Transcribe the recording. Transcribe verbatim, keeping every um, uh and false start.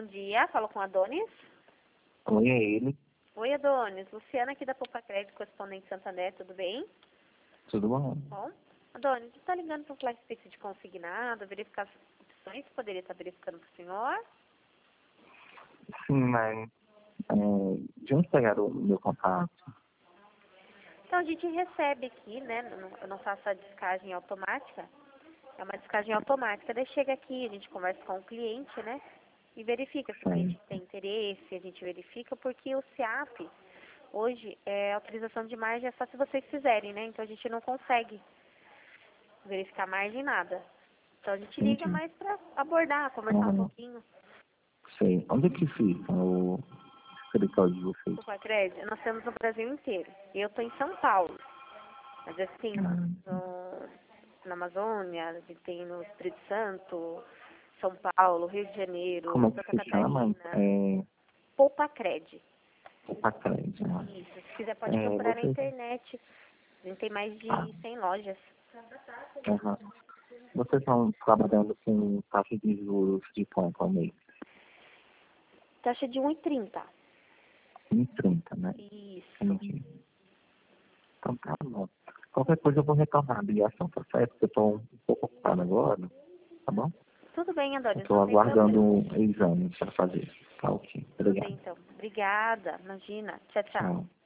Bom dia, falo com a Adonis. Oi, é ele. Oi, Adonis. Luciana aqui da Poupa Crédito, correspondente Santander, tudo bem? Tudo bom? Bom. Adonis, você está ligando para o Flex Pix de consignado, verificar as opções, poderia estar verificando para o senhor? Sim, mas é, de onde pegaram o meu contato? Então, a gente recebe aqui, né, eu não- eu não faço a descagem automática, é uma descagem automática, daí chega aqui, a gente conversa com o cliente, né, e verifica se o cliente tem interesse, a gente verifica, porque o SEAP, hoje, é autorização de margem é só se vocês fizerem, né, então a gente não consegue verificar margem nada. Então a gente liga Entendi. mais para abordar, conversar um Ah, pouquinho. sei. Onde é que fica o escritório de vocês? Poupa Crédito, nós temos no Brasil inteiro. Eu estou em São Paulo, mas assim, Ah, no, na Amazônia, a gente tem no Espírito Santo, São Paulo, Rio de Janeiro, como é que Santa se chama? Catarina. É, Poupa Crédito. o Pacred, né? Isso, se quiser pode É, procurar na vocês... internet. A gente tem mais de Ah, cem lojas. aham. Vocês estão trabalhando com taxa de juros de quanto ao mês? Taxa de um e trinta. Em trinta, né? Isso. Entendi. Então tá bom. Qualquer coisa eu vou retornar a ligação, tá certo? Porque eu estou um pouco ocupado agora, tá bom? Tudo bem, Eu Adonis, não estou tem problema. aguardando um exame para fazer. Tá ok. Tudo bem, Obrigado. então. Obrigada. Imagina. Tchau, tchau. Tchau.